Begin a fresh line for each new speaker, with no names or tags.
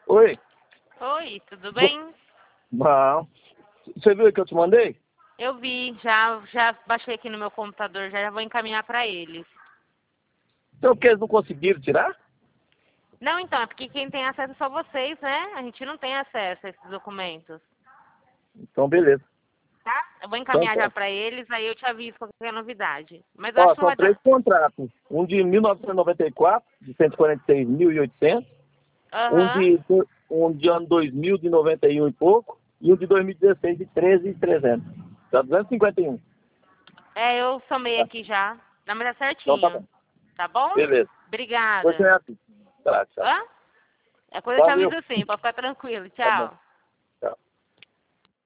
Oi.
Oi, tudo bem?
Bom. Você viu o que eu te mandei?
Eu vi, já baixei aqui no meu computador, já vou encaminhar para eles.
Então, que eles não conseguiram tirar?
Não, então, é porque quem tem acesso são vocês, né? A gente não tem acesso a esses documentos.
Então, beleza.
Tá? Eu vou
Então,
encaminhar já
tá.
para eles, aí eu te aviso qualquer novidade. Mas eu acho
Ó,
que não
são
vai dar...
3 contratos. Um de 1994, de 146.800. Um
Aham.
de ano 2000, de 91 e pouco. E um de 2016, de 13.300. Dá 251.
É, eu somei
Tá?
aqui já. Não, mas é
Então, tá bom.
certinho. Tá bom?
Beleza. Foi
Obrigada.
certo. Tá, tchau.
Hã? É coisa eu te
Valeu.
aviso assim, pode ficar tranquilo.
Tá bom.
Tchau.